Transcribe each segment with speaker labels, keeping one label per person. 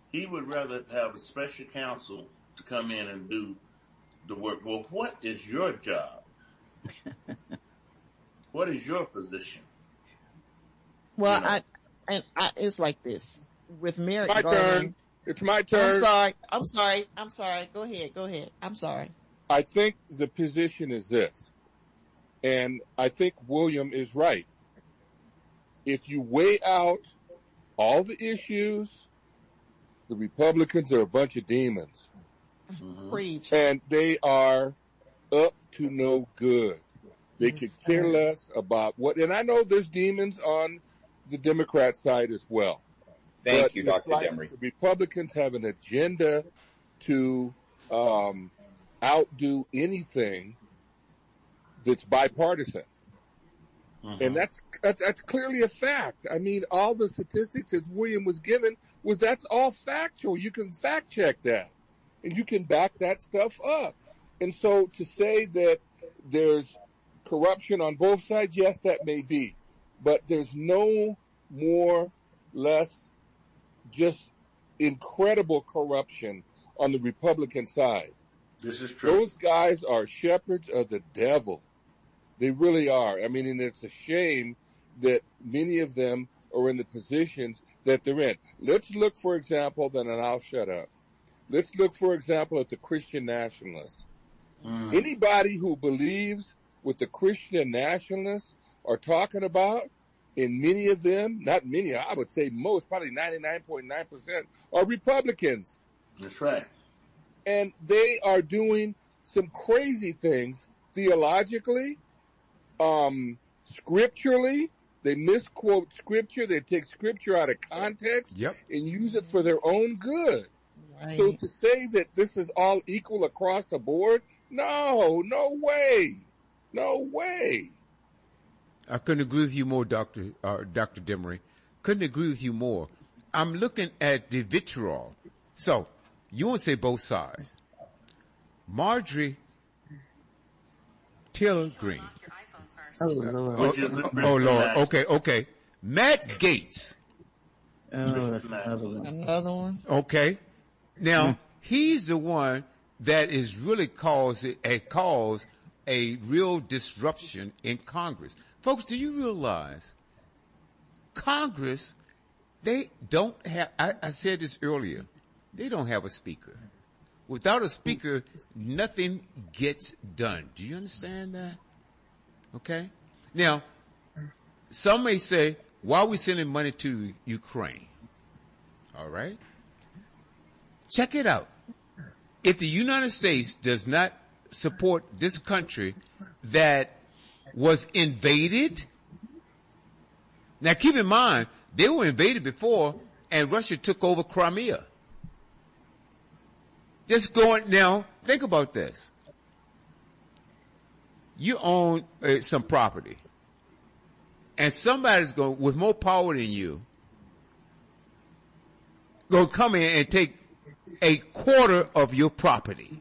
Speaker 1: he would rather have a special counsel to come in and do the work. Well, what is your job? What is your position?
Speaker 2: Well, it's like this with Merrick
Speaker 3: My
Speaker 2: Garland.
Speaker 3: turn. It's my turn.
Speaker 2: I'm sorry. Go ahead. I'm sorry.
Speaker 3: I think the position is this, and I think William is right. If you weigh out all the issues, the Republicans are a bunch of demons.
Speaker 2: Preach.
Speaker 3: And they are up to no good. They could care less about what, and I know there's demons on the Democrat side as well.
Speaker 4: Thank you, Dr. Demery.
Speaker 3: The Republicans have an agenda to outdo anything that's bipartisan. And that's clearly a fact. I mean, all the statistics that William was given that's all factual. You can fact check that and you can back that stuff up. And so to say that there's corruption on both sides, yes, that may be, but there's no less just incredible corruption on the Republican side.
Speaker 1: This is true.
Speaker 3: Those guys are shepherds of the devil. They really are. I mean, and it's a shame that many of them are in the positions that they're in. Let's look, for example, and I'll shut up. Let's look, for example, at the Christian nationalists. Anybody who believes what the Christian nationalists are talking about, and many of them, not many, I would say most, probably 99.9% are Republicans.
Speaker 1: That's right.
Speaker 3: And they are doing some crazy things theologically, scripturally. They misquote scripture. They take scripture out of context and use it for their own good. Right. So to say that this is all equal across the board, no way. No way.
Speaker 5: I couldn't agree with you more, Dr. Demery. Couldn't agree with you more. I'm looking at the vitriol. So, you want to say both sides. Marjorie Taylor Greene.
Speaker 2: Oh, Lord.
Speaker 5: Lord. Okay. Matt Gaetz.
Speaker 6: Oh, that's another one.
Speaker 5: Okay. Now, he's the one that is really caused a real disruption in Congress. Folks, do you realize Congress, they don't have, I said this earlier, they don't have a speaker. Without a speaker, nothing gets done. Do you understand that? Okay? Now, some may say, why are we sending money to Ukraine? All right? Check it out. If the United States does not support this country that was invaded, now keep in mind, they were invaded before and Russia took over Crimea. Now, think about this. You own some property, and somebody's going, with more power than you, going to come in and take a quarter of your property.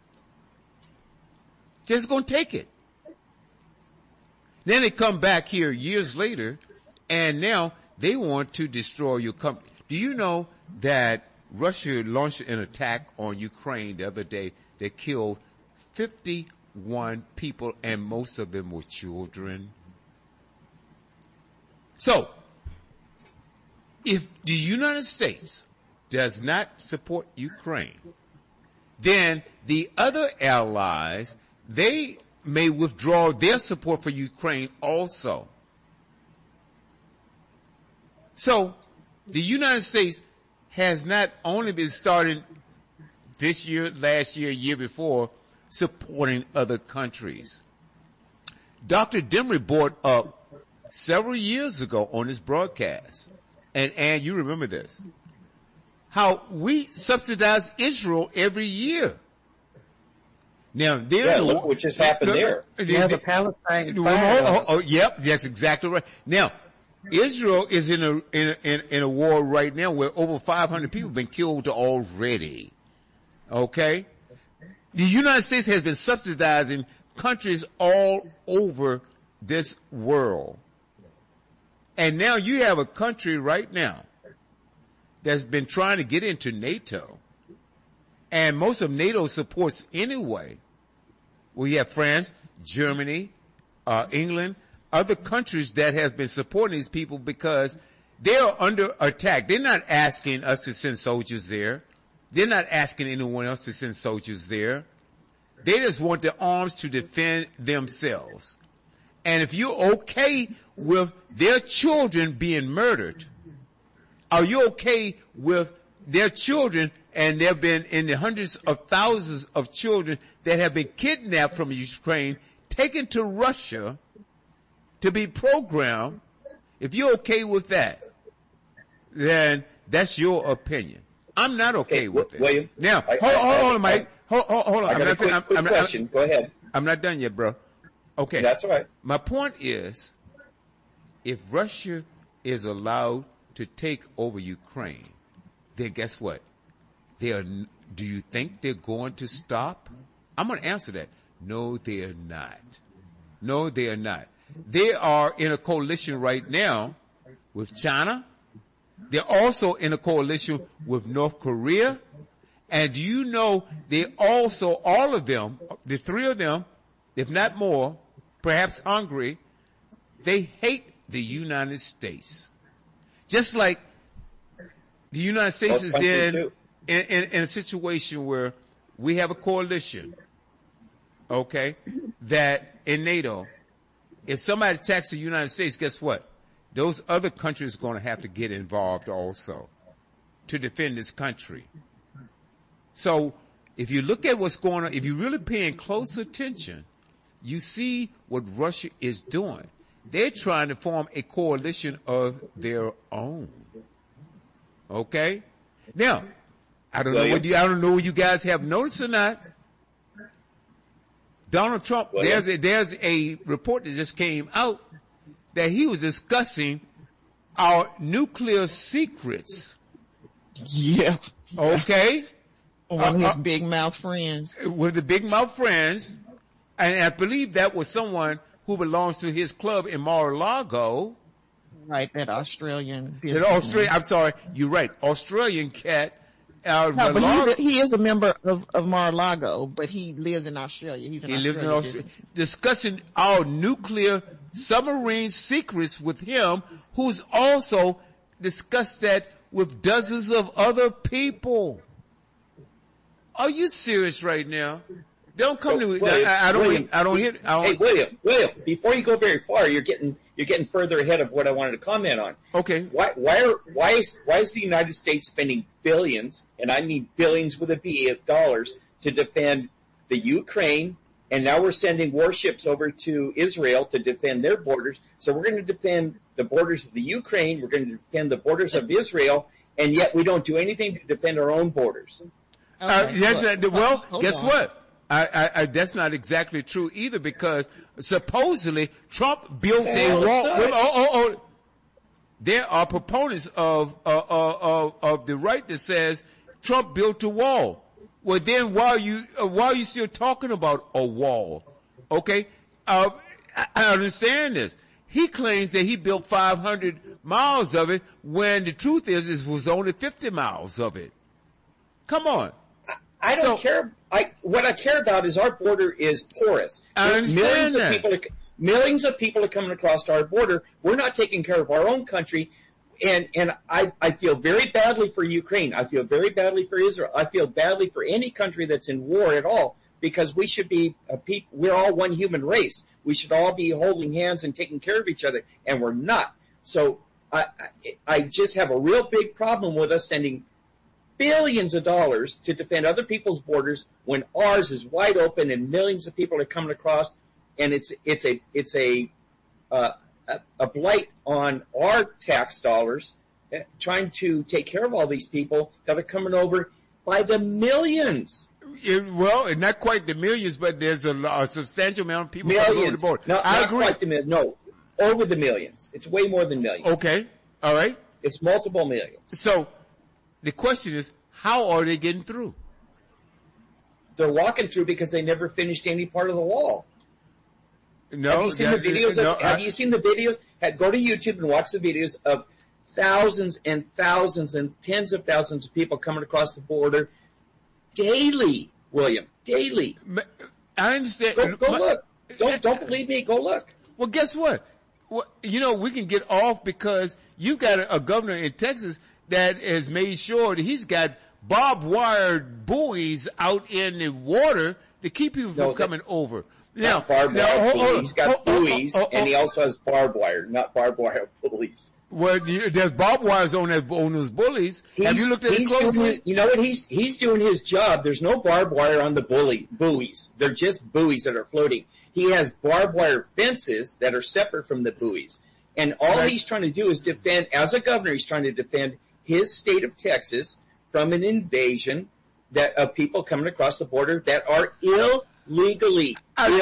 Speaker 5: Just going to take it. Then they come back here years later, and now they want to destroy your company. Do you know that Russia launched an attack on Ukraine the other day that killed 51 people, and most of them were children? So, if the United States does not support Ukraine, then the other allies, they may withdraw their support for Ukraine also. So, the United States has not only been starting this year, last year, year before, supporting other countries. Dr. Demery brought up several years ago on this broadcast, and you remember this, how we subsidize Israel every year. Now,
Speaker 4: look what just happened there.
Speaker 6: Yeah, the Palestine.
Speaker 5: Yep, that's exactly right. Now, Israel is in a war right now where over 500 people have been killed already. Okay? The United States has been subsidizing countries all over this world. And now you have a country right now that's been trying to get into NATO, and most of NATO supports anyway. We have France, Germany, England, other countries that have been supporting these people because they're under attack. They're not asking us to send soldiers there. They're not asking anyone else to send soldiers there. They just want the arms to defend themselves. And if you're okay with their children being murdered, are you okay with their children, and there have been in the hundreds of thousands of children that have been kidnapped from Ukraine, taken to Russia to be programmed? If you're okay with that, then that's your opinion. I'm not okay with it.
Speaker 4: William,
Speaker 5: now, hold on, Mike. Hold on.
Speaker 4: I got a quick question. Go ahead.
Speaker 5: I'm not done yet, bro. Okay.
Speaker 4: That's all right.
Speaker 5: My point is, if Russia is allowed to take over Ukraine, then guess what? Do you think they're going to stop? I'm going to answer that. No, they are not. No, they are not. They are in a coalition right now with China. They're also in a coalition with North Korea. And do you know they also, all of them, the three of them, if not more, perhaps Hungary, they hate the United States. Just like the United States is in a situation where we have a coalition, okay, that in NATO, if somebody attacks the United States, guess what? Those other countries are going to have to get involved also to defend this country. So if you look at what's going on, if you're really paying close attention, you see what Russia is doing. They're trying to form a coalition of their own. Okay? Now, I don't know whether you guys have noticed or not. Donald Trump, there's a report that just came out that he was discussing our nuclear secrets.
Speaker 2: Yeah.
Speaker 5: Okay?
Speaker 2: One of his big mouth friends.
Speaker 5: With the big mouth friends. And I believe that was someone who belongs to his club in Mar-a-Lago.
Speaker 2: Right, that Australian.
Speaker 5: I'm sorry, you're right. Australian cat.
Speaker 2: But he is a member of Mar-a-Lago, but he lives in Australia. He lives in Australia.
Speaker 5: Discussing our nuclear submarine secrets with him, who's also discussed that with dozens of other people. Are you serious right now? Don't come to me. I don't hear.
Speaker 4: Hey, William, before you go very far, you're getting further ahead of what I wanted to comment on.
Speaker 5: Okay.
Speaker 4: Why is the United States spending billions, and I mean billions with a B, of dollars, to defend the Ukraine, and now we're sending warships over to Israel to defend their borders? So we're going to defend the borders of the Ukraine, we're going to defend the borders of Israel, and yet we don't do anything to defend our own borders.
Speaker 2: Okay,
Speaker 5: guess what? That's not exactly true either, because supposedly Trump built a wall. There are proponents of the right that says Trump built a wall. Well, then why are you still talking about a wall? Okay, I understand this. He claims that he built 500 miles of it, when the truth is it was only 50 miles of it. Come on.
Speaker 4: I don't care. What I care about is our border is porous.
Speaker 5: I understand that.
Speaker 4: Millions of people are coming across our border. We're not taking care of our own country. And I feel very badly for Ukraine. I feel very badly for Israel. I feel badly for any country that's in war at all, because we should be we're all one human race. We should all be holding hands and taking care of each other, and we're not. So I just have a real big problem with us sending billions of dollars to defend other people's borders when ours is wide open and millions of people are coming across, and it's a blight on our tax dollars, trying to take care of all these people that are coming over by the millions.
Speaker 5: Well, not quite the millions, but there's a substantial amount of people coming over the border.
Speaker 4: I agree. No, over the millions. It's way more than millions.
Speaker 5: Okay, all right.
Speaker 4: It's multiple millions.
Speaker 5: So the question is, how are they getting through?
Speaker 4: They're walking through because they never finished any part of the wall.
Speaker 5: No,
Speaker 4: have you seen the videos? Have you seen the videos? Go to YouTube and watch the videos of thousands and thousands and tens of thousands of people coming across the border daily, William, daily.
Speaker 5: I understand.
Speaker 4: Go look. Don't believe me. Go look.
Speaker 5: Well, guess what? Well, we can get off because you got a governor in Texas that has made sure that he's got barbed wire buoys out in the water to keep people from coming over.
Speaker 4: Now, barbed wire. He's got buoys, and he also has barbed wire, not barbed wire buoys.
Speaker 5: Well, there's barbed wires on those bullies. Have you looked at it closely?
Speaker 4: You know what? He's doing his job. There's no barbed wire on the buoys. They're just buoys that are floating. He has barbed wire fences that are separate from the buoys. And all he's trying to do is defend, as a governor, he's trying to defend his state of Texas from an invasion of people coming across the border that are illegally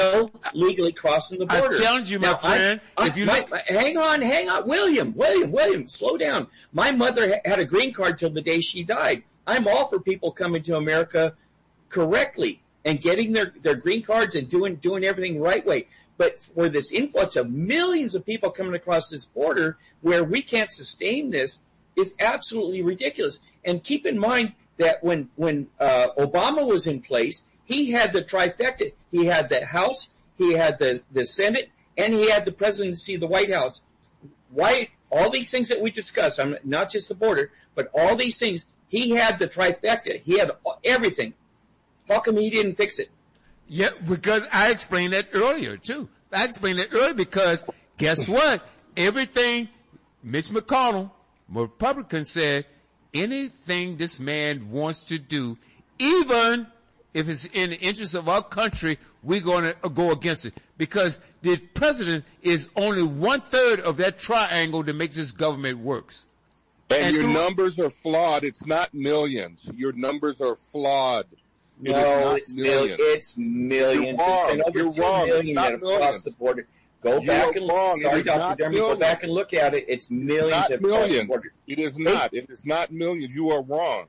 Speaker 4: crossing the border.
Speaker 5: I challenge you, my friend.
Speaker 4: Hang on, William, slow down. My mother had a green card till the day she died. I'm all for people coming to America correctly and getting their green cards and doing everything the right way. But for this influx of millions of people coming across this border where we can't sustain this is absolutely ridiculous. And keep in mind that when Obama was in place, he had the trifecta. He had the House, he had the Senate, and he had the presidency of the White House. Why? All these things that we discussed, not just the border, but all these things, he had the trifecta. He had everything. How come he didn't fix it?
Speaker 5: Yeah, because I explained that earlier, too. I explained that earlier because guess what? Everything Mitch McConnell, Republican, said, anything this man wants to do, even if it's in the interest of our country, we're going to go against it. Because the president is only 1/3 of that triangle that makes this government works.
Speaker 3: And your numbers are flawed. It's not millions. Your numbers are flawed.
Speaker 4: No, it's millions. It's millions. It's been over 2 million that have crossed the border. Go back and look. Sorry, Dr. Dermot, go back and look at it. It's millions that have crossed the border.
Speaker 3: It is not. It is not millions. You are wrong.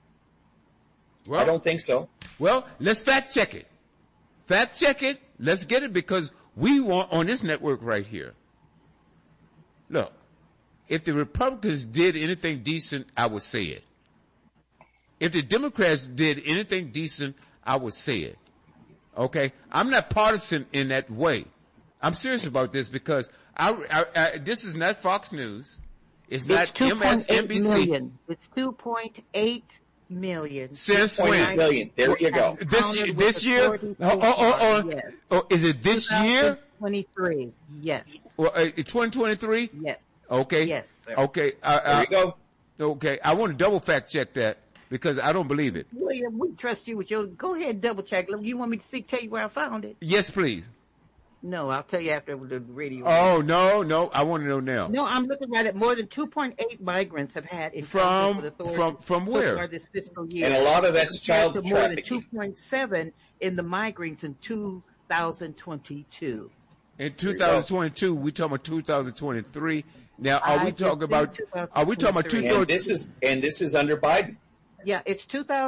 Speaker 4: Well, I don't think so.
Speaker 5: Well, let's fact check it. Fact check it. Let's get it because we want on this network right here. Look, if the Republicans did anything decent, I would say it. If the Democrats did anything decent, I would say it. Okay? I'm not partisan in that way. I'm serious about this because this is not Fox News. It's not MSNBC.
Speaker 6: Million. It's 2.8 million.
Speaker 5: Since when?
Speaker 4: Million. There you go.
Speaker 5: This year?
Speaker 6: Yes.
Speaker 5: Is it this year?
Speaker 6: 2023. Yes.
Speaker 5: 2023?
Speaker 6: Yes.
Speaker 5: Okay.
Speaker 6: Yes, sir.
Speaker 5: Okay.
Speaker 4: There you go.
Speaker 5: Okay. I want to double fact check that because I don't believe it.
Speaker 6: William, we trust you with your. Go ahead, double check. You want me to tell you where I found it?
Speaker 5: Yes, please.
Speaker 6: No, I'll tell you after the radio.
Speaker 5: Oh, no. I want to know now.
Speaker 6: No, I'm looking at it. More than 2.8 migrants have had
Speaker 5: from
Speaker 6: with authorities
Speaker 5: from where?
Speaker 6: so far this fiscal year.
Speaker 4: And a lot of that's child trafficking.
Speaker 6: More than 2.7 in the migrants in 2022.
Speaker 5: In 2022, we talking about 2023. Now, are we talking about 2023?
Speaker 4: And this is under Biden.
Speaker 6: Yeah, it's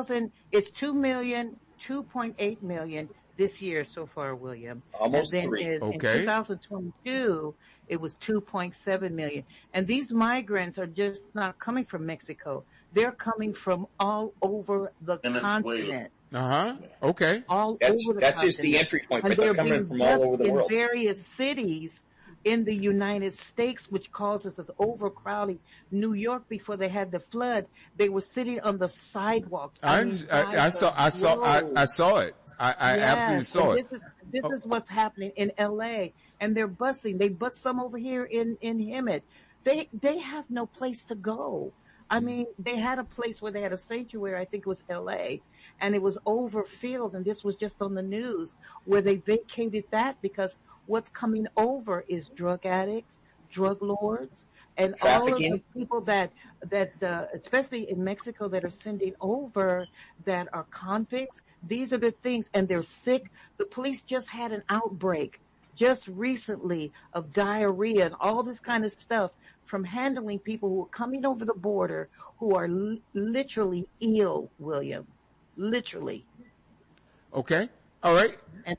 Speaker 6: 2.8 million this year so far, William.
Speaker 4: Almost
Speaker 6: and then
Speaker 4: 3.
Speaker 6: In 2022, it was 2.7 million. And these migrants are just not coming from Mexico. They're coming from all over the continent.
Speaker 5: Okay.
Speaker 6: Over the continent.
Speaker 4: That's just the entry point, but they're coming from all over the world.
Speaker 6: In various cities in the United States, which causes an overcrowding. New York, before they had the flood, they were sitting on the sidewalks.
Speaker 5: I saw it. I absolutely saw it.
Speaker 6: This is what's happening in LA, and they're busing. They bus some over here in Hemet. They have no place to go. I mean, they had a place where they had a sanctuary. I think it was LA, and it was overfilled. And this was just on the news where they vacated that because what's coming over is drug addicts, drug lords, and all of the people that especially in Mexico that are sending over that are convicts. These are the things, and they're sick. The police just had an outbreak just recently of diarrhea and all this kind of stuff from handling people who are coming over the border who are literally ill, William. Literally.
Speaker 5: Okay. All right.
Speaker 6: And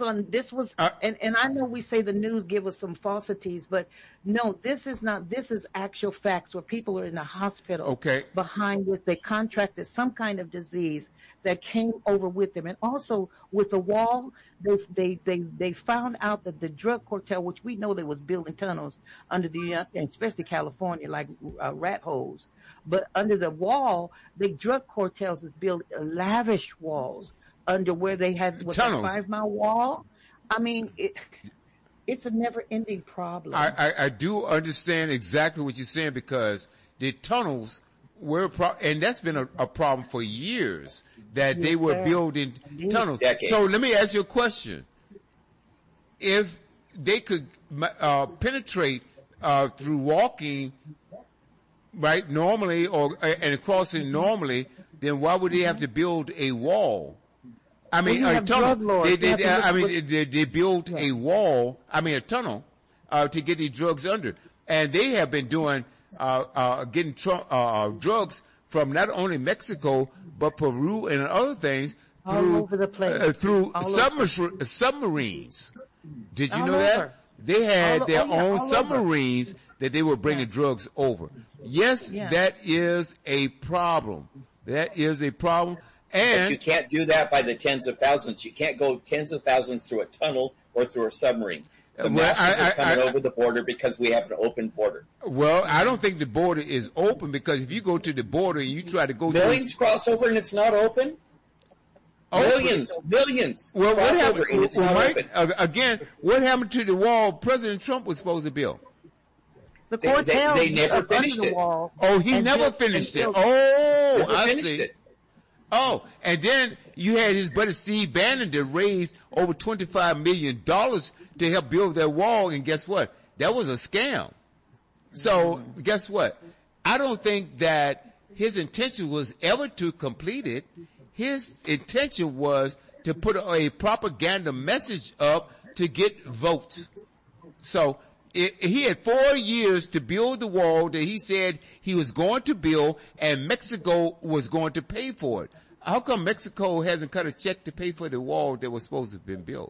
Speaker 6: and I know we say the news give us some falsities, but no, this is not, this is actual facts where people are in the hospital.
Speaker 5: Okay.
Speaker 6: Behind this, they contracted some kind of disease that came over with them. And also with the wall, they found out that the drug cartel, which we know they was building tunnels under the, especially California, like rat holes. But under the wall, the drug cartels is built lavish walls under where they had a 5-mile wall. I mean, it's a never-ending problem.
Speaker 5: I do understand exactly what you're saying, because the tunnels were and that's been a problem for years, that they were building tunnels.
Speaker 4: Decades.
Speaker 5: So let me ask you a question. If they could penetrate through walking, right, normally, and crossing normally, then why would they have to build a wall? I mean, a tunnel. They built a wall. I mean, a tunnel to get these drugs under, and they have been doing getting drugs from not only Mexico but Peru and other things
Speaker 6: all over the place
Speaker 5: through submarines. Did you know that they had their own submarines that they were bringing drugs over? Yes, that is a problem. That is a problem. And
Speaker 4: but you can't do that by the tens of thousands. You can't go tens of thousands through a tunnel or through a submarine. The masses are coming over the border because we have an open border.
Speaker 5: Well, I don't think the border is open, because if you go to the border and you try to go
Speaker 4: millions cross over and it's not open. Millions.
Speaker 5: Well,
Speaker 4: cross over and it's not
Speaker 5: Mike,
Speaker 4: open.
Speaker 5: Again, what happened to the wall President Trump was supposed to build?
Speaker 6: The cartel
Speaker 4: they never finished it.
Speaker 6: Wall,
Speaker 5: oh, he never finished it. Oh, I see.
Speaker 4: It.
Speaker 5: Oh, and then you had his buddy Steve Bannon that raised over $25 million to help build that wall, and guess what? That was a scam. So, guess what? I don't think that his intention was ever to complete it. His intention was to put a propaganda message up to get votes. So, he had 4 years to build the wall that he said he was going to build, and Mexico was going to pay for it. How come Mexico hasn't cut a check to pay for the wall that was supposed to have been built?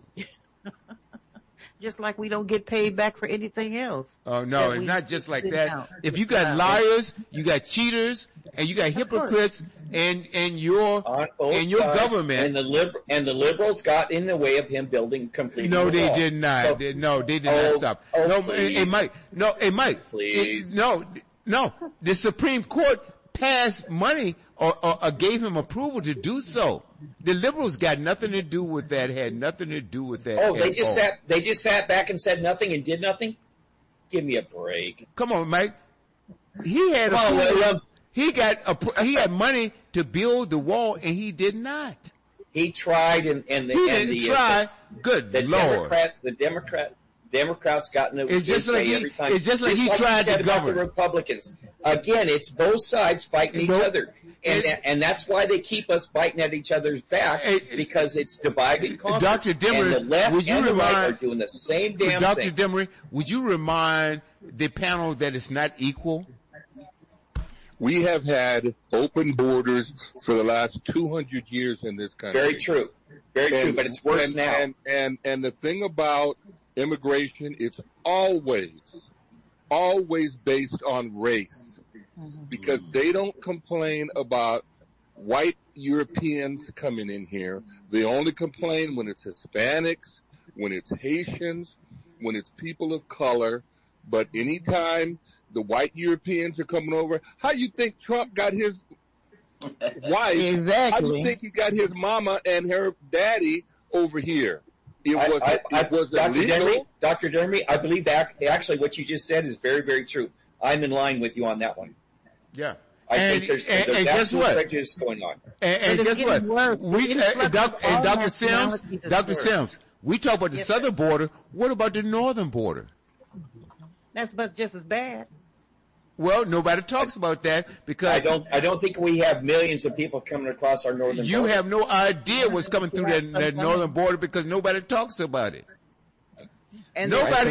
Speaker 6: Just like we don't get paid back for anything else.
Speaker 5: Oh, no, it's not just like that. If you got liars, you got cheaters, and you got hypocrites, and your government.
Speaker 4: And the liberals got in the way of him building completely.
Speaker 5: No, they did not. So, they did not stop. It might.
Speaker 4: Please.
Speaker 5: No. The Supreme Court passed money or gave him approval to do so. The liberals got nothing to do with that, had nothing to do with that.
Speaker 4: Oh, they just sat back and said nothing and did nothing? Give me a break.
Speaker 5: Come on, Mike. He had he had money to build the wall, and he did not.
Speaker 4: He tried, and
Speaker 5: Good Lord.
Speaker 4: Democrats got in the
Speaker 5: It's just like
Speaker 4: every time.
Speaker 5: It's just like he tried to govern.
Speaker 4: The Republicans. Again, it's both sides fighting each other. And that's why they keep us biting at each other's backs, because it's divide and conquer.
Speaker 5: Dr. Demery,
Speaker 4: and the left and the right are doing the same damn
Speaker 5: Dr.
Speaker 4: thing.
Speaker 5: Dr. Demery, would you remind the panel that it's not equal?
Speaker 3: We have had open borders for the last 200 years in this country.
Speaker 4: Very true. Very true, but it's worse now.
Speaker 3: And the thing about immigration, it's always based on race. Because they don't complain about white Europeans coming in here. They only complain when it's Hispanics, when it's Haitians, when it's people of color. But anytime the white Europeans are coming over, how you think Trump got his wife?
Speaker 2: Exactly.
Speaker 3: How do you think he got his mama and her daddy over here? It was illegal.
Speaker 4: Dr. Demery, I believe that actually what you just said is very, very true. I'm in line with you on that one.
Speaker 5: Yeah.
Speaker 4: I think there's
Speaker 5: guess what?
Speaker 4: prejudice going on.
Speaker 5: And guess what? Dr. Sims, we talk about the southern border. What about the northern border?
Speaker 6: That's just as bad.
Speaker 5: Well, nobody talks about that because
Speaker 4: I don't think we have millions of people coming across our northern border.
Speaker 5: You have no idea what's coming through that northern border because nobody talks about it.
Speaker 6: And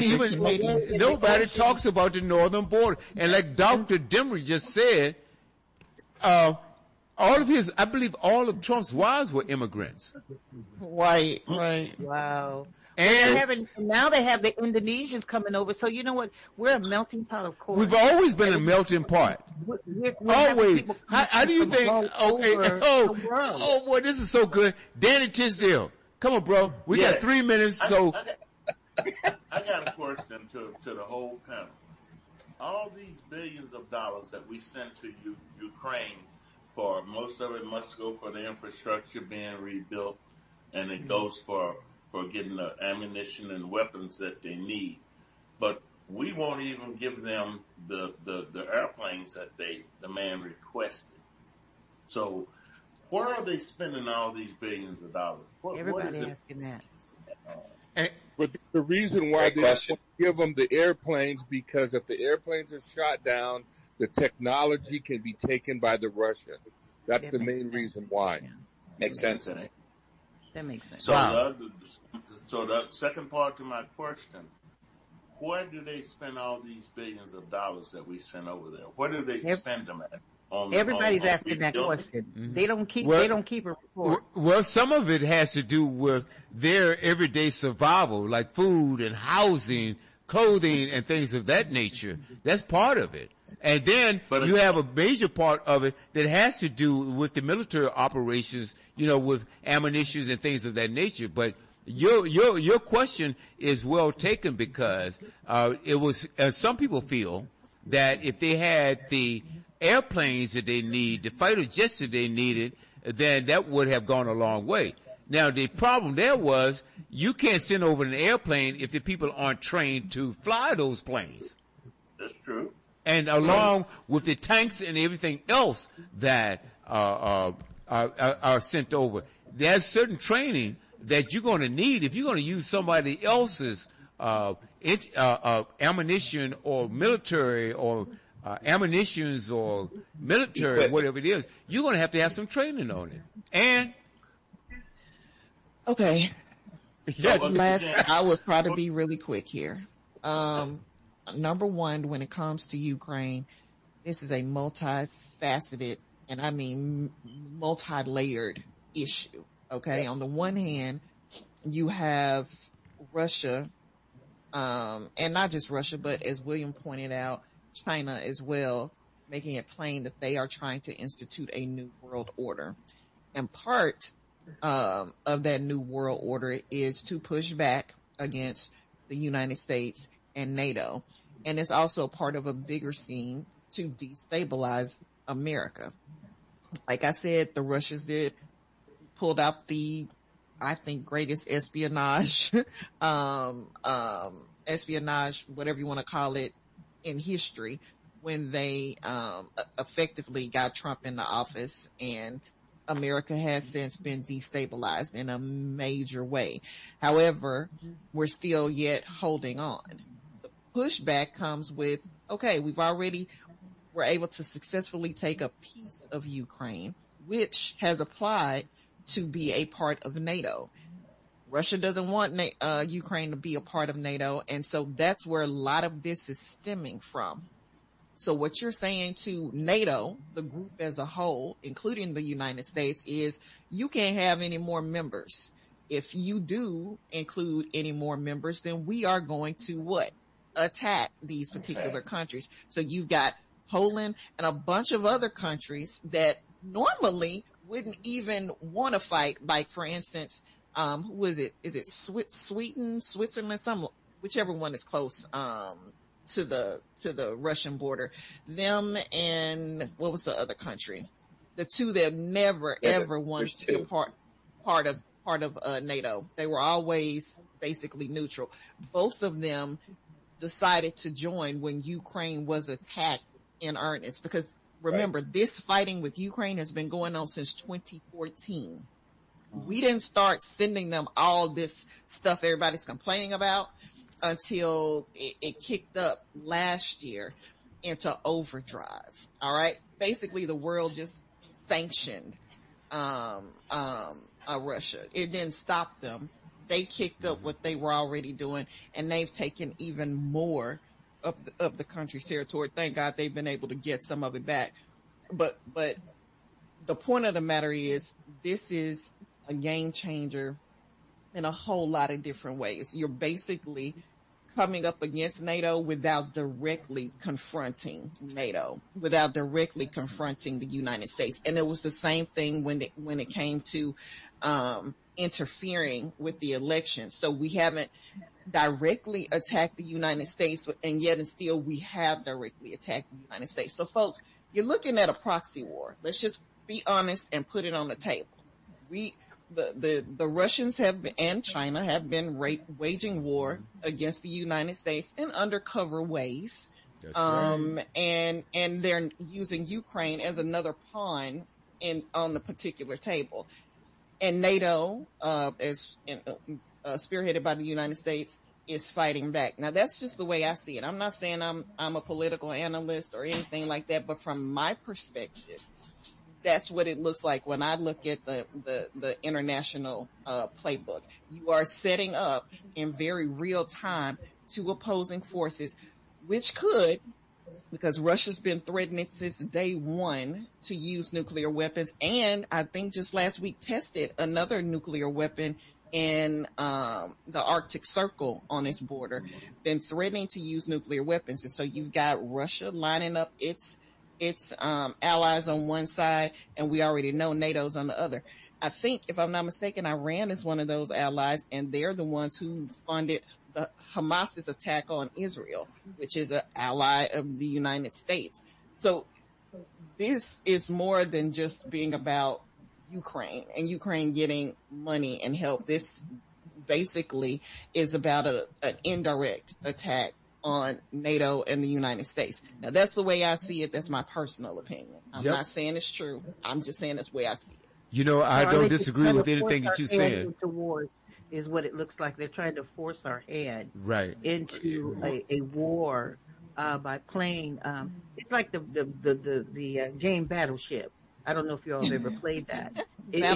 Speaker 5: nobody talks about the northern border. And like Dr. Demery just said, I believe all of Trump's wives were immigrants.
Speaker 2: Right.
Speaker 6: Wow.
Speaker 5: And
Speaker 6: Now they have the Indonesians coming over. So you know what? We're a melting pot of course.
Speaker 5: we've always been a melting pot.
Speaker 6: We're
Speaker 5: Always.
Speaker 6: people
Speaker 5: How do you
Speaker 6: from
Speaker 5: think?
Speaker 6: all
Speaker 5: Okay.
Speaker 6: over
Speaker 5: Oh,
Speaker 6: the world.
Speaker 5: oh boy, this is so good. Danny Tisdale, come on, bro. We got
Speaker 1: Yes.
Speaker 5: 3 minutes. So
Speaker 1: I got a question to the whole panel. All these billions of dollars that we send to Ukraine, for most of it must go for the infrastructure being rebuilt, and it goes for getting the ammunition and weapons that they need. But we won't even give them the airplanes that the man requested. So where are they spending all these billions of dollars? What
Speaker 6: Everybody
Speaker 1: is it?
Speaker 6: asking that.
Speaker 3: But the reason why
Speaker 4: Great
Speaker 3: they
Speaker 4: question.
Speaker 3: don't give them the airplanes, because if the airplanes are shot down, the technology can be taken by the Russians. That's
Speaker 6: That
Speaker 3: the
Speaker 6: makes
Speaker 3: main
Speaker 6: sense.
Speaker 3: reason why.
Speaker 6: Yeah,
Speaker 4: Makes sense.
Speaker 6: that makes sense.
Speaker 1: So
Speaker 5: Wow.
Speaker 1: so the second part to my question, where do they spend all these billions of dollars that we send over there? Where do they spend them at?
Speaker 6: Everybody's
Speaker 1: on
Speaker 6: asking that
Speaker 1: rebuilding?
Speaker 6: question.
Speaker 5: Mm-hmm.
Speaker 6: They don't keep.
Speaker 5: Well-
Speaker 6: They don't keep a report.
Speaker 5: Well, some of it has to do with their everyday survival, like food and housing, clothing, and things of that nature. That's part of it. And then
Speaker 1: But
Speaker 5: you have a major part of it that has to do with the military operations, with ammunition and things of that nature. But your question is well taken, because it was some people feel that if they had the airplanes that they need, the fighter jets that they needed, then that would have gone a long way. Now, the problem there was you can't send over an airplane if the people aren't trained to fly those planes.
Speaker 1: That's true.
Speaker 5: And along with the tanks and everything else that are sent over, there's certain training that you're going to need if you're going to use somebody else's ammunition or military or ammunitions or military,
Speaker 4: Equipment.
Speaker 5: whatever it is. You're going to have some training on it. And
Speaker 2: Okay.
Speaker 5: yeah,
Speaker 2: I will try to be really quick here. Number one, when it comes to Ukraine, this is a multifaceted, and I mean multi-layered issue. Okay. On the one hand, you have Russia, and not just Russia, but as William pointed out, China as well, making it plain that they are trying to institute a new world order. And part of that new world order is to push back against the United States and NATO. And it's also part of a bigger scheme to destabilize America. Like I said, the Russians pulled out the, I think, greatest espionage, espionage, whatever you want to call it, in history, when they effectively got Trump into office, and America has since been destabilized in a major way. However, we're still yet holding on. The pushback comes with, okay, we're able to successfully take a piece of Ukraine, which has applied to be a part of NATO. Russia doesn't want Ukraine to be a part of NATO, and so that's where a lot of this is stemming from. So what you're saying to NATO, the group as a whole, including the United States, is you can't have any more members. If you do include any more members, then we are going to what? Attack these particular countries. So you've got Poland and a bunch of other countries that normally wouldn't even want to fight. Like, for instance, who is it? Is it Sweden, Switzerland, whichever one is close, to the Russian border. Them and what was the other country? The two that never ever wanted to be a part of NATO. They were always basically neutral. Both of them decided to join when Ukraine was attacked in earnest, because remember, this fighting with Ukraine has been going on since 2014. We didn't start sending them all this stuff everybody's complaining about until it kicked up last year into overdrive. All right. Basically, the world just sanctioned Russia. It didn't stop them. They kicked up what they were already doing, and they've taken even more of the country's territory. Thank God they've been able to get some of it back. But the point of the matter is this is a game changer in a whole lot of different ways. You're basically coming up against NATO without directly confronting NATO, without directly confronting the United States. And it was the same thing when it came to interfering with the election. So we haven't directly attacked the United States, and yet and still we have directly attacked the United States. So folks, you're looking at a proxy war. Let's just be honest and put it on the table. The Russians and China have been waging war against the United States in undercover ways.
Speaker 5: That's right.
Speaker 2: And they're using Ukraine as another pawn on the particular table. And NATO, spearheaded by the United States, is fighting back. Now that's just the way I see it. I'm not saying I'm a political analyst or anything like that, but from my perspective, that's what it looks like when I look at the international playbook. You are setting up in very real time two opposing forces, which could, because Russia's been threatening since day one to use nuclear weapons, and I think just last week tested another nuclear weapon in the Arctic Circle on its border, been threatening to use nuclear weapons. And so you've got Russia lining up its allies on one side, and we already know NATO's on the other. I think, if I'm not mistaken, Iran is one of those allies, and they're the ones who funded the Hamas's attack on Israel, which is an ally of the United States. So this is more than just being about Ukraine and Ukraine getting money and help. This basically is about an indirect attack on NATO and the United States. Now that's the way I see it. That's my personal opinion. I'm not saying it's true. I'm just saying that's the way I see it.
Speaker 5: You know, I don't disagree with anything that you said.
Speaker 6: Is what it looks like. They're trying to force our hand
Speaker 5: right
Speaker 6: into a war by playing. It's like the game Battleship. I don't know if you all have ever played that.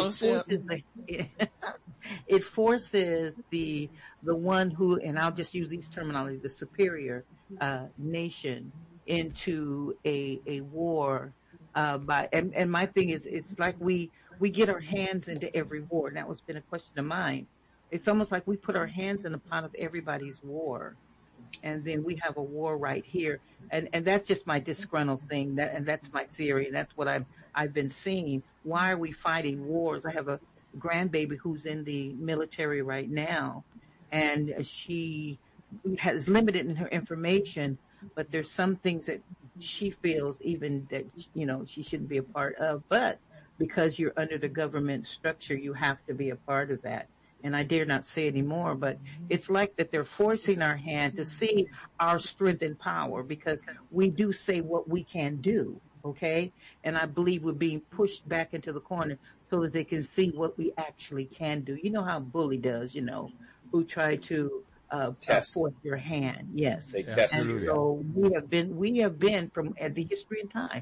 Speaker 6: It forces the one who, and I'll just use these terminology, the superior nation into a war and my thing is, it's like we get our hands into every war. And that was been a question of mine. It's almost like we put our hands in the pot of everybody's war, and then we have a war right here. And that's just my disgruntled thing. And that's my theory. And that's what I've been seeing. Why are we fighting wars? I have a grandbaby who's in the military right now, and she has limited in her information, but there's some things that she feels even that, she shouldn't be a part of. But because you're under the government structure, you have to be a part of that. And I dare not say anymore, but it's like that they're forcing our hand to see our strength and power, because we do say what we can do, okay? And I believe we're being pushed back into the corner so that they can see what we actually can do. You know how bully does, who try to force your hand. Yes.
Speaker 5: Absolutely.
Speaker 6: And so we have been from the history and time.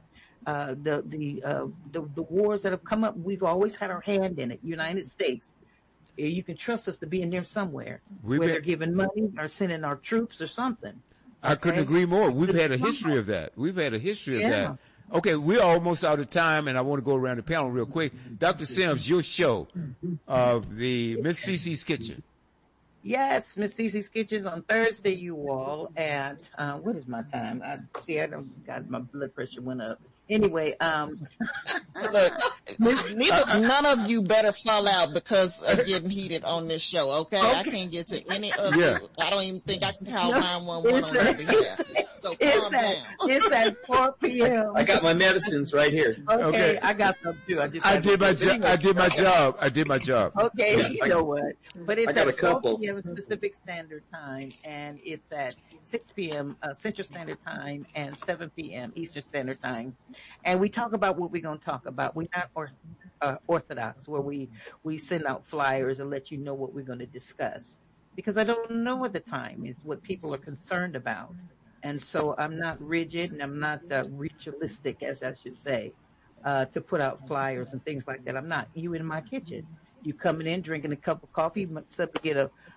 Speaker 6: The wars that have come up, we've always had our hand in it. United States. You can trust us to be in there somewhere, where they're giving money or sending our troops or something.
Speaker 5: I couldn't agree more. We've had a history of that. That. Okay, we're almost out of time, and I want to go around the panel real quick. Dr. Sims, your show of the Miss Cece's Kitchen.
Speaker 6: Yes, Miss Cece's Kitchen on Thursday, you all. And what is my time? I got my blood pressure went up. Anyway,
Speaker 2: look, none of you better fall out because of getting heated on this show, okay? I can't get to any other.
Speaker 5: Yeah.
Speaker 2: I don't even think I can call 911 on over here. So calm down.
Speaker 6: It's at 4 p.m.
Speaker 4: I got my medicines right here.
Speaker 6: Okay. I got them too.
Speaker 5: I did my job.
Speaker 6: Okay, you know what? But it's
Speaker 4: at
Speaker 6: at
Speaker 4: 4
Speaker 6: p.m. Pacific Standard Time, and it's at 6 p.m. Central Standard Time and 7 p.m. Eastern Standard Time. And we talk about what we're going to talk about. We're not orthodox, where we send out flyers and let you know what we're going to discuss. Because I don't know at the time is what people are concerned about. And so I'm not rigid and I'm not ritualistic, as I should say, to put out flyers and things like that. I'm not. You in my kitchen. You coming in, drinking a cup of coffee, you get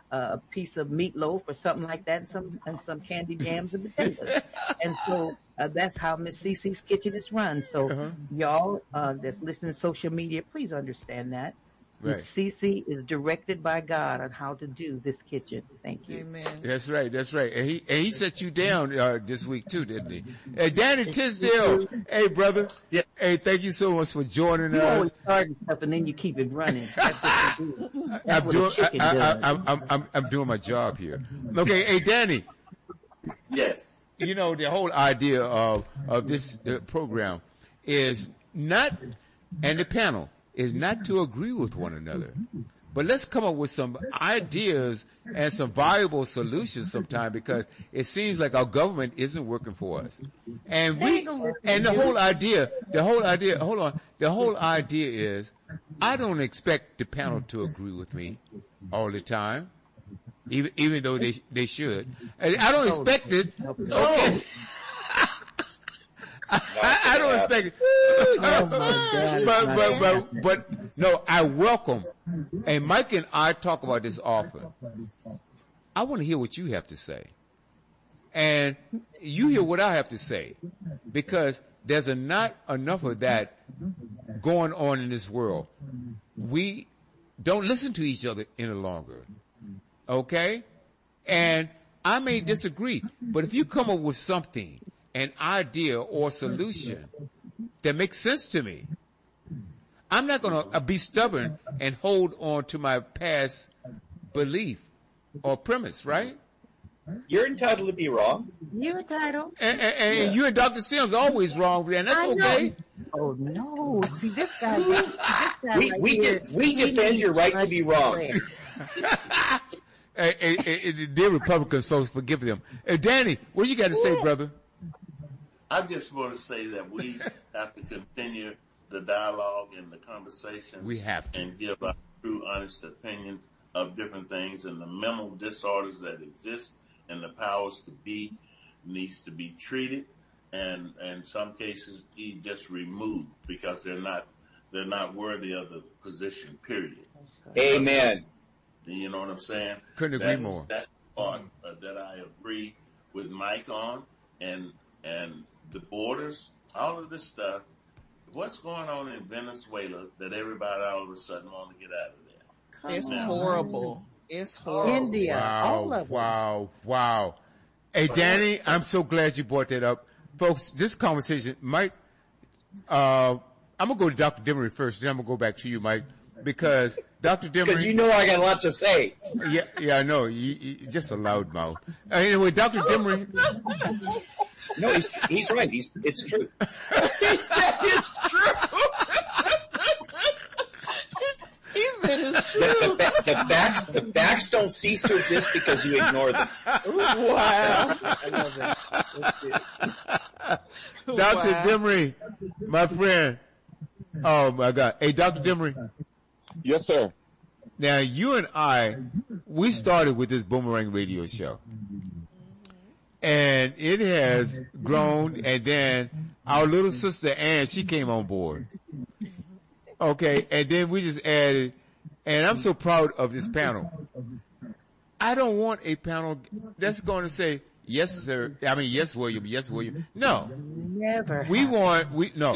Speaker 6: a piece of meatloaf or something like that, and some candied yams and potatoes. And so that's how Miss Cece's kitchen is run. So y'all that's listening to social media, please understand that.
Speaker 5: Right.
Speaker 6: Miss Cece is directed by God on how to do this kitchen. Thank you.
Speaker 2: Amen.
Speaker 5: That's right. That's right. And he set you down this week too, didn't he? Hey, Danny Tisdale. Hey, brother.
Speaker 1: Yeah.
Speaker 5: Hey, thank you so much for joining
Speaker 6: You always
Speaker 5: us.
Speaker 6: start stuff and then you keep it running. That's what you do. That's what a chicken does.
Speaker 5: I'm doing my job here. Okay. Hey, Danny.
Speaker 1: Yes.
Speaker 5: You know, the whole idea of this program is not, and the panel is not to agree with one another, but let's come up with some ideas and some viable solutions sometime, because it seems like our government isn't working for us. And the whole idea, the whole idea is, I don't expect the panel to agree with me all the time, even though they should. And I don't expect it. Okay. I don't expect it. But no, I welcome. And Mike and I talk about this often. I want to hear what you have to say. And you hear what I have to say. Because there's not enough of that going on in this world. We don't listen to each other any longer. Okay? And I may disagree, but if you come up with something, an idea or solution that makes sense to me, I'm not going to be stubborn and hold on to my past belief or premise, right?
Speaker 4: You're entitled to be wrong.
Speaker 6: You're entitled.
Speaker 5: And you and Dr. Sims are always wrong, and that's okay.
Speaker 6: Oh no! See this guy.
Speaker 4: We defend your right to be wrong.
Speaker 5: Dear Republicans, folks, forgive them. Danny, what you got to say, brother?
Speaker 1: I just want to say that we have to continue the dialogue and the conversations.
Speaker 5: We have to.
Speaker 1: And give our true, honest opinions of different things, and the mental disorders that exist and the powers to be needs to be treated, and in some cases just removed, because they're not worthy of the position, period.
Speaker 4: Amen.
Speaker 1: You know what I'm saying?
Speaker 5: Couldn't agree more.
Speaker 1: That's the part that I agree with Mike on, and the borders, all of this stuff. What's going on in Venezuela that everybody all of a sudden want to get out of there?
Speaker 2: It's horrible. It's horrible.
Speaker 6: India, all of them.
Speaker 5: Wow. Hey, Danny, I'm so glad you brought that up. Folks, this conversation might, I'm going to go to Dr. Demery first, then I'm going to go back to you, Mike, because Dr. Demery.
Speaker 4: Because you know I got a lot to say.
Speaker 5: Yeah, I know. You just a loud mouth. Anyway, Dr. Demery.
Speaker 4: No, he's right. It's true.
Speaker 1: It's true.
Speaker 2: He said it's true.
Speaker 4: The facts don't cease to exist because you ignore them.
Speaker 2: Wow.
Speaker 6: I love it.
Speaker 5: Dr. Demery, my friend. Oh my God. Hey, Dr. Demery.
Speaker 3: Yes, sir.
Speaker 5: Now, you and I, we started with this Boomerang Radio show. And it has grown, and then our little sister Ann, she came on board. Okay, and then we just added, and I'm so proud of this panel. I don't want a panel that's going to say, yes, sir. I mean, yes, William. Yes, William. No.
Speaker 6: Never.
Speaker 5: No.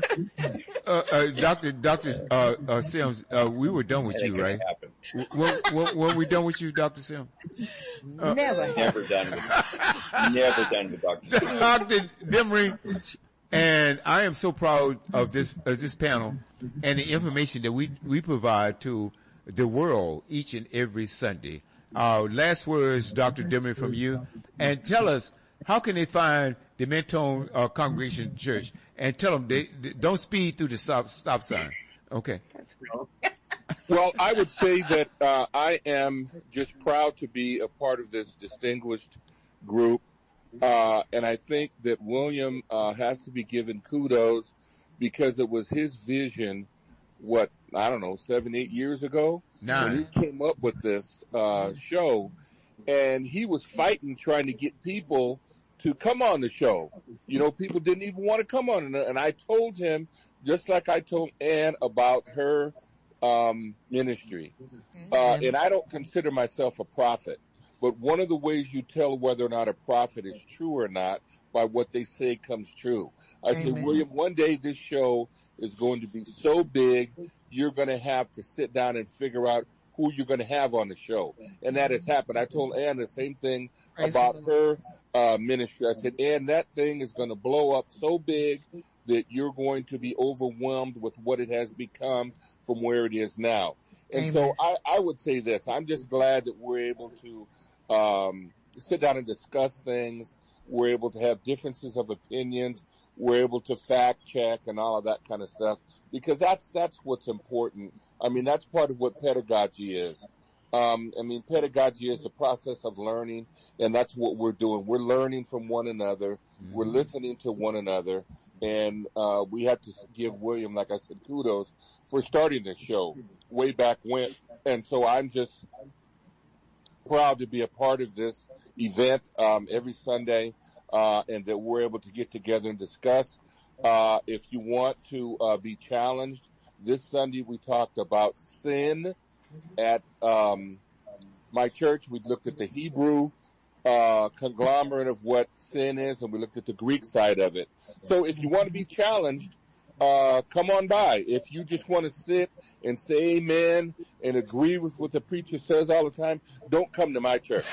Speaker 5: Dr. Sims, we were done with you, right? Were we done with you, Dr. Sims?
Speaker 4: Never done with Dr. Sims.
Speaker 5: Dr. Demery, and I am so proud of this panel and the information that we provide to the world each and every Sunday. Last words, Dr. Demery, from you, and tell us, how can they find the Mentone Congregation Church? And tell them they don't speed through the stop sign. Okay.
Speaker 6: That's wrong.
Speaker 3: Well, I would say that I am just proud to be a part of this distinguished group. And I think that William has to be given kudos, because it was his vision, 7, 8 years ago?
Speaker 5: 9.
Speaker 3: When he came up with this show. And he was fighting, trying to get people to come on the show. You know, people didn't even want to come on. And I told him, just like I told Ann about her ministry. And I don't consider myself a prophet, but one of the ways you tell whether or not a prophet is true or not by what they say comes true. I say, William, one day this show is going to be so big, you're going to have to sit down and figure out who you're going to have on the show. And that has happened. I told Ann the same thing about her ministry. I said, Ann, that thing is going to blow up so big that you're going to be overwhelmed with what it has become from where it is now. And so I would say this. I'm just glad that we're able to sit down and discuss things. We're able to have differences of opinions. We're able to fact check and all of that kind of stuff, because that's what's important. I mean, that's part of what pedagogy is. I mean, pedagogy is a process of learning, and that's what we're doing. We're learning from one another. Mm-hmm. We're listening to one another, and we have to give William, like I said, kudos for starting this show way back when. And so I'm just proud to be a part of this event every Sunday, and that we're able to get together and discuss. If you want to be challenged, this Sunday we talked about sin at my church. We looked at the Hebrew conglomerate of what sin is, and we looked at the Greek side of it. So if you want to be challenged, come on by. If you just want to sit and say amen and agree with what the preacher says all the time, don't come to my church.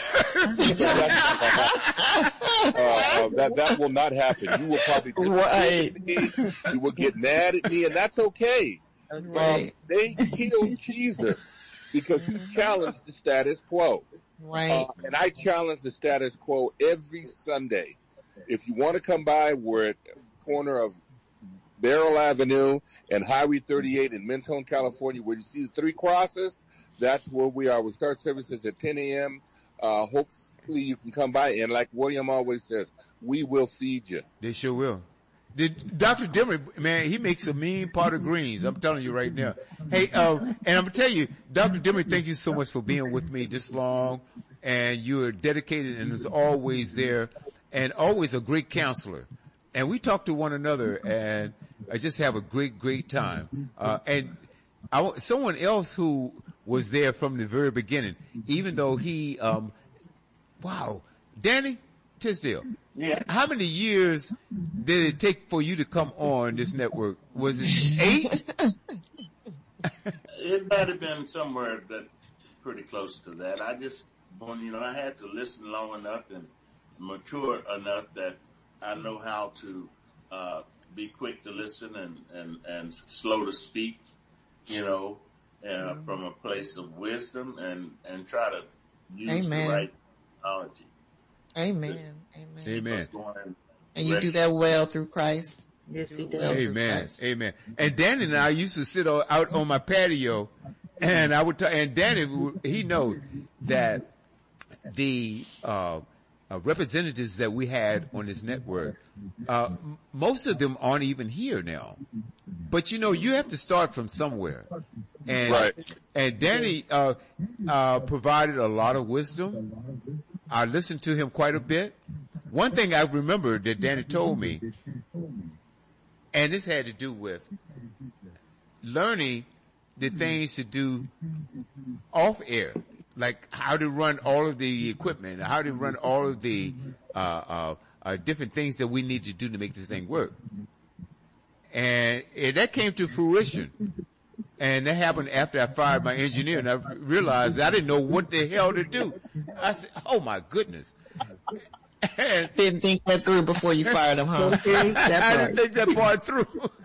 Speaker 3: That will not happen. You will probably you will get mad at me, and that's okay. They killed Jesus because he challenged the status quo.
Speaker 2: Right.
Speaker 3: And I challenge the status quo every Sunday. If you want to come by, we're at the corner of Beryl Avenue and Highway 38 in Mentone, California, where you see the three crosses. That's where we are. We start services at 10 a.m. Hopefully you can come by, and like William always says, we will feed you.
Speaker 5: They sure will. Dr. Demery, man, he makes a mean pot of greens. I'm telling you right now. Hey, and I'm going to tell you, Dr. Demery, thank you so much for being with me this long. And you're dedicated and is always there and always a great counselor. And we talk to one another, and I just have a great, great time. And someone else who was there from the very beginning, even though he, wow, Danny Tisdale.
Speaker 1: Yeah.
Speaker 5: How many years did it take for you to come on this network? Was it 8?
Speaker 1: It might have been somewhere that pretty close to that. I just, I had to listen long enough and mature enough that I know how to be quick to listen and slow to speak, from a place of wisdom and try to use the right technology.
Speaker 2: Amen.
Speaker 5: Amen.
Speaker 2: And you do that well through Christ.
Speaker 6: Yes, he does.
Speaker 5: Amen. Amen. And Danny and I used to sit out on my patio, and I would and Danny, he knows that the representatives that we had on this network, most of them aren't even here now. But you have to start from somewhere. And and Danny provided a lot of wisdom. I listened to him quite a bit. One thing I remember that Danny told me, and this had to do with learning the things to do off air, like how to run all of the equipment, how to run all of the different things that we need to do to make this thing work. And that came to fruition. And that happened after I fired my engineer, and I realized I didn't know what the hell to do. I said, oh my goodness. And
Speaker 2: didn't think that through before you fired him, huh?
Speaker 5: I didn't think that part through.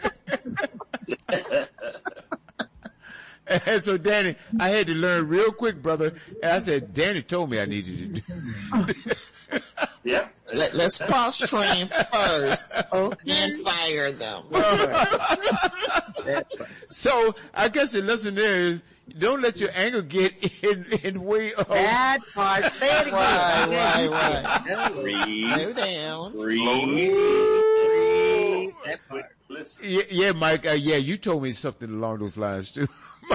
Speaker 5: And so Danny, I had to learn real quick, brother. And I said, Danny told me I needed to do.
Speaker 1: Yeah.
Speaker 2: Let's cross train first, then fire them.
Speaker 5: So I guess the lesson there is don't let your anger get in way of
Speaker 6: that part. Say it again.
Speaker 2: Right.
Speaker 4: Breathe.
Speaker 2: Down.
Speaker 4: Breathe. That part.
Speaker 5: Yeah, Mike. Yeah, you told me something along those lines too.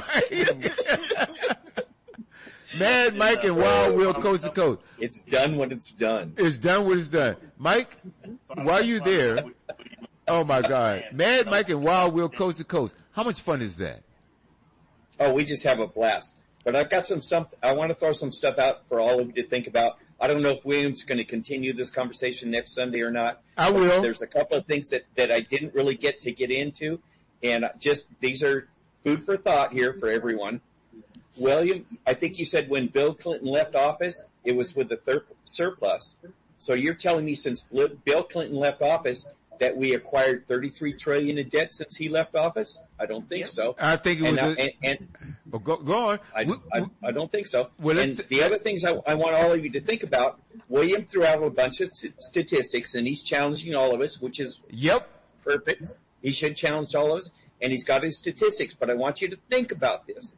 Speaker 5: Mad Mike and Wild Will Coast to Coast.
Speaker 4: It's done when it's done.
Speaker 5: It's done when it's done. Mike, while you there, oh my God. Mad Mike and Wild Will Coast to Coast. How much fun is that?
Speaker 4: Oh, we just have a blast. But I've got I want to throw some stuff out for all of you to think about. I don't know if William's going to continue this conversation next Sunday or not.
Speaker 5: I will.
Speaker 4: There's a couple of things that I didn't really get into, and these are food for thought here for everyone. William, I think you said when Bill Clinton left office, it was with the surplus. So you're telling me since Bill Clinton left office that we acquired $33 trillion in debt since he left office? I don't think so.
Speaker 5: I think it was. Go on.
Speaker 4: I don't think so.
Speaker 5: Well,
Speaker 4: and the other things I want all of you to think about, William threw out a bunch of statistics, and he's challenging all of us, which is perfect. He should challenge all of us, and he's got his statistics. But I want you to think about this.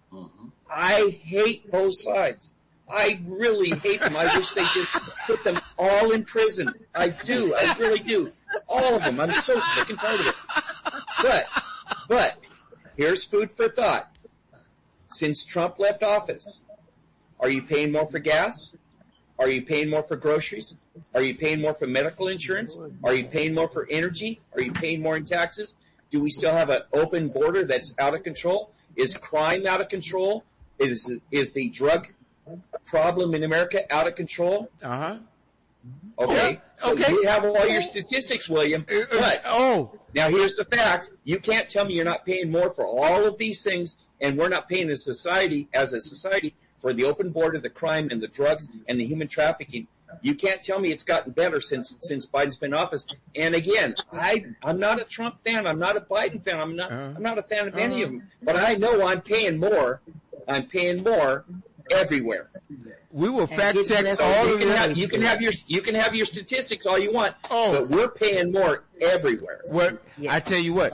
Speaker 4: I hate both sides. I really hate them. I wish they just put them all in prison. I do. I really do. All of them. I'm so sick and tired of it. But here's food for thought. Since Trump left office, are you paying more for gas? Are you paying more for groceries? Are you paying more for medical insurance? Are you paying more for energy? Are you paying more in taxes? Do we still have an open border that's out of control? Is crime out of control? Is the drug problem in America out of control?
Speaker 5: Uh-huh.
Speaker 4: Okay.
Speaker 5: Yeah, okay.
Speaker 4: So you have all your statistics, William. But now here's the facts. You can't tell me you're not paying more for all of these things, and we're not paying as a society for the open border, the crime, and the drugs, and the human trafficking. You can't tell me it's gotten better since Biden's been in office. And again, I'm not a Trump fan. I'm not a Biden fan. I'm not a fan of any of them. But I know I'm paying more. I'm paying more everywhere.
Speaker 5: We will fact check all of that.
Speaker 4: You can have your statistics all you want, but we're paying more everywhere.
Speaker 5: Well, I tell you what,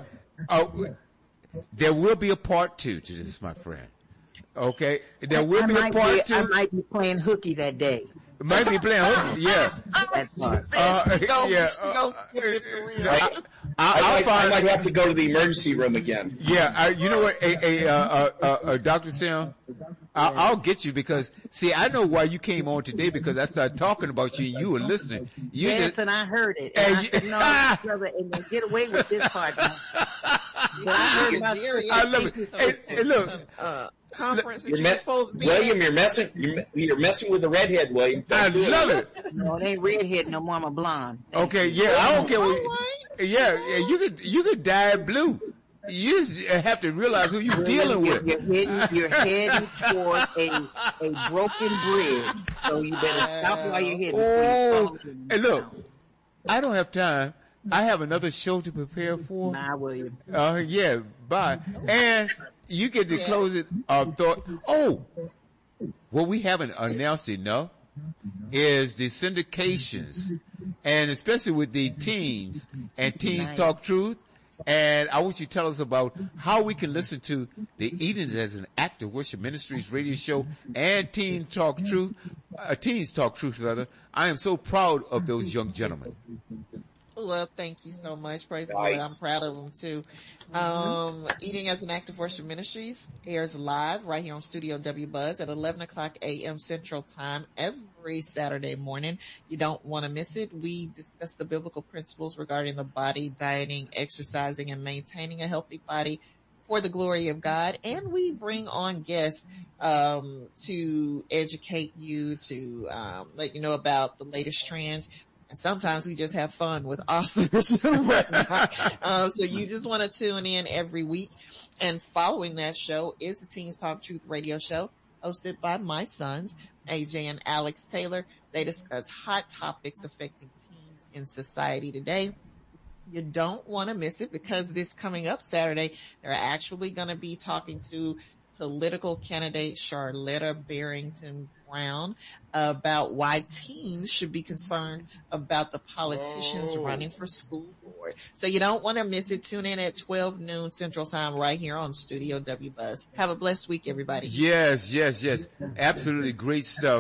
Speaker 5: there will be a part 2 to this, my friend. Okay, there will be a part 2.
Speaker 6: I might be playing hooky that day.
Speaker 5: Might be playing hooky, yeah.
Speaker 6: That's hard.
Speaker 4: I might have to go to the emergency room again.
Speaker 5: Yeah, you know what, Dr. Sam, I'll get you because, see, I know why you came on today because I started talking about you and you were listening.
Speaker 6: And I heard it. And I said, no, brother, and then get away with this part now. But I heard about Jerry.
Speaker 5: I love it. Hey, look.
Speaker 2: Conference that you're supposed to be
Speaker 4: William, you're messing with the redhead, William.
Speaker 5: I love it.
Speaker 6: No, it ain't redhead no more. I'm a blonde.
Speaker 5: Okay, yeah, I don't care what. Yeah, you could dye blue. You just have to realize who you're dealing with.
Speaker 6: You're heading toward a broken bridge, so you better stop while you're heading.
Speaker 5: Hey, look, I don't have time. I have another show to prepare for.
Speaker 6: Nah, William.
Speaker 5: Yeah, bye. And you get to close it. Thought. What we haven't announced enough is the syndications, and especially with the teens and Teens Talk Truth. And I want you to tell us about how we can listen to the Edens as an Act of Worship Ministries radio show and Teens Talk Truth rather. I am so proud of those young gentlemen.
Speaker 2: Well, thank you so much. Praise the Lord. I'm proud of them too. Eating as an Act of Worship Ministries airs live right here on Studio W Buzz at 11 o'clock a.m. Central Time every Saturday morning. You don't want to miss it. We discuss the biblical principles regarding the body, dieting, exercising, and maintaining a healthy body for the glory of God. And we bring on guests to educate you, to let you know about the latest trends. And sometimes we just have fun with authors and whatnot. So you just want to tune in every week. And following that show is the Teens Talk Truth radio show hosted by my sons, AJ and Alex Taylor. They discuss hot topics affecting teens in society today. You don't want to miss it because this coming up Saturday, they're actually going to be talking to political candidate Charlotta Barrington Brown about why teens should be concerned about the politicians running for school board. So you don't want to miss it. Tune in at 12 noon Central Time right here on Studio W Buzz. Have a blessed week, everybody.
Speaker 5: Yes. Absolutely great stuff.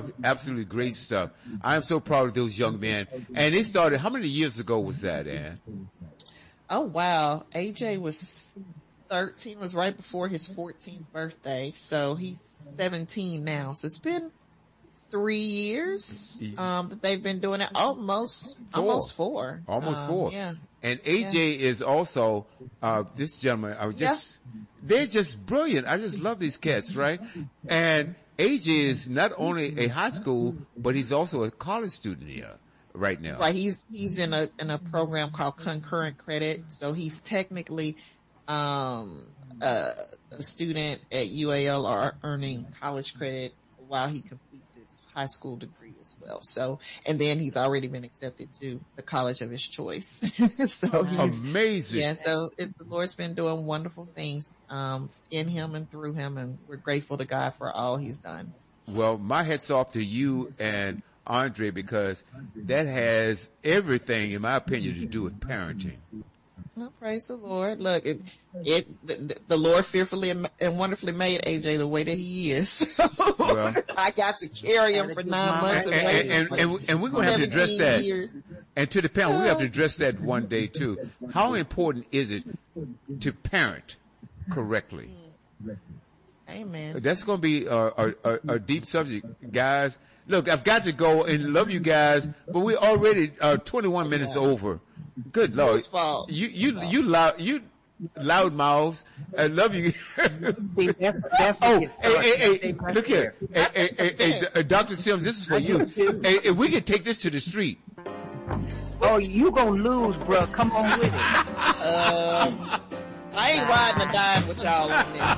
Speaker 5: I am so proud of those young men. And they started, how many years ago was that, Ann?
Speaker 2: Oh, wow. AJ was 13, was right before his 14th birthday. So he's 17 now. So it's been 3 years that they've been doing it. Almost 4.
Speaker 5: Almost 4.
Speaker 2: Yeah.
Speaker 5: And AJ is also this gentleman. They're just brilliant. I just love these cats, right? And AJ is not only a high school, but he's also a college student here right now.
Speaker 2: Right. He's in a program called Concurrent Credit. So he's technically a student at UAL or earning college credit while he completes his high school degree as well. So, and then he's already been accepted to the college of his choice. So he's
Speaker 5: amazing.
Speaker 2: Yeah. So the Lord's been doing wonderful things, in him and through him. And we're grateful to God for all he's done.
Speaker 5: Well, my hat's off to you and Andre, because that has everything, in my opinion, to do with parenting.
Speaker 2: Well, praise the Lord. Look, the Lord fearfully and wonderfully made AJ the way that he is. Well, I got to carry him for 9 months.
Speaker 5: And we're going to have to address that.
Speaker 2: Years.
Speaker 5: And to the parent, we have to address that one day too. How important is it to parent correctly?
Speaker 2: Amen.
Speaker 5: That's going to be a deep subject, guys. Look, I've got to go and love you guys, but we're already 21 minutes over. Good Lord. You loud mouths. I love you.
Speaker 6: That's
Speaker 5: hey, look here. Hey, Dr. Sims, this is for you. Hey, if we can take this to the street.
Speaker 6: Oh, you gonna lose, bro. Come on with it.
Speaker 2: I ain't riding a dime with y'all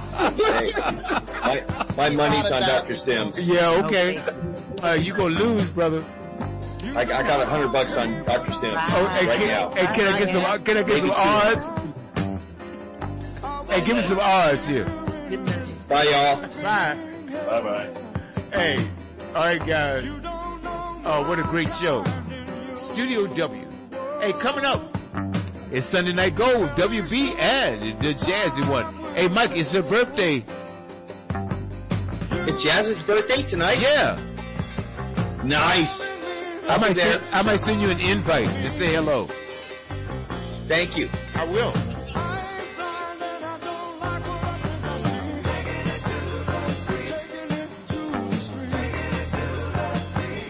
Speaker 2: on
Speaker 4: this. My money's on Dr. Sims.
Speaker 5: Yeah, okay. You gonna lose, brother.
Speaker 4: I got $100 on Dr. Sims right now.
Speaker 5: Hey, can I get some odds? Hey, give me some odds here.
Speaker 4: Bye, y'all.
Speaker 5: Bye.
Speaker 1: Bye-bye.
Speaker 5: Hey, all right, guys. Oh, what a great show. Studio W. Hey, coming up, it's Sunday Night Gold, WB and the Jazzy one. Hey, Mike, it's her birthday.
Speaker 4: It's Jazz's birthday tonight?
Speaker 5: Yeah.
Speaker 4: Nice.
Speaker 5: I might send you an invite to say hello.
Speaker 4: Thank you.
Speaker 5: I will.